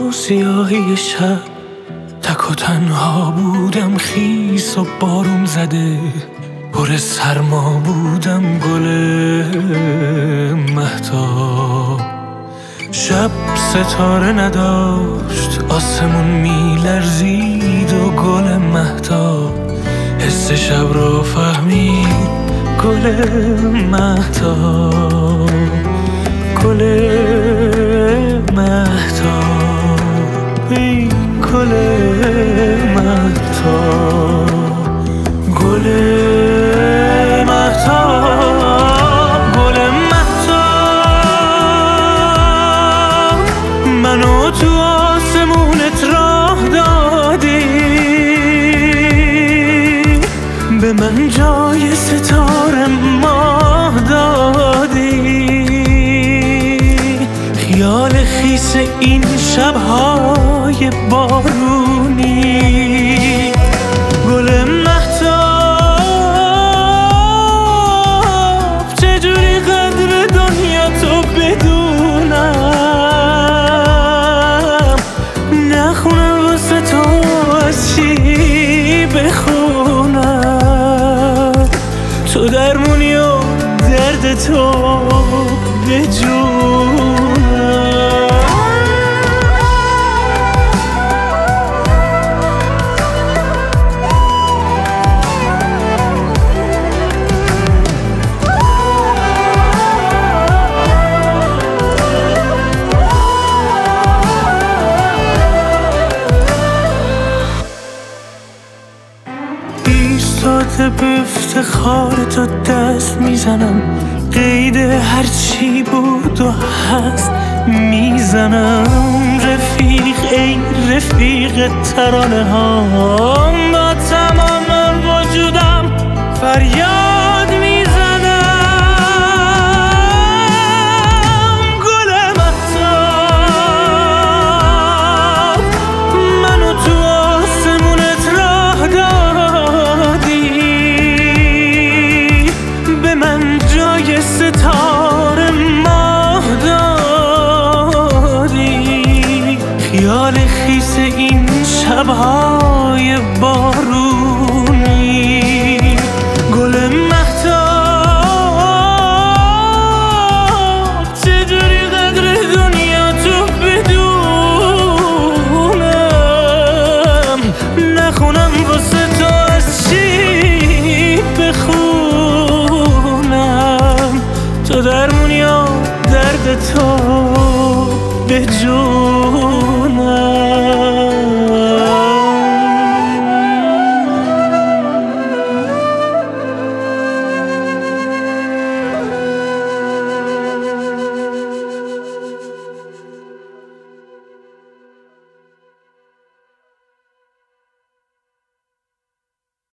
سیاهی شب تک و تنها بودم، خیس و بارون زده پر سرما بودم، گل مهتاب. شب ستاره نداشت، آسمون میلرزید و گل مهتاب حس شب رو فهمید، گل مهتاب، گل مهتاب، ای گل مهتاب، گل مهتاب، گل مهتاب. منو تو آسمونت راه دادی، به من جای ستاره ماه دادی. خیال خیس این شب‌های بارونی، گل مهتاب. چجوری قدر دنیا تو بدونم، نخونم واسه تو از چی بخونم. تو درمونی و درد تو به جونم. ایستاده به افتخار تو دست میزنم، قید هرچی بود و هست میزنم. رفیق ای رفیق ترانه ها، با تمام وجودم فریاد میزنم. گل مهتاب، منو تو آسمونت راه دادی، به من جای ستاره ماه دادی. خیال خیس این شب‌های بارونی، گل مهتاب. چجوری قدر دنیا تو بدونم، نخونم واسه تو از چی بخونم. تو درمونی و درد تو به جون.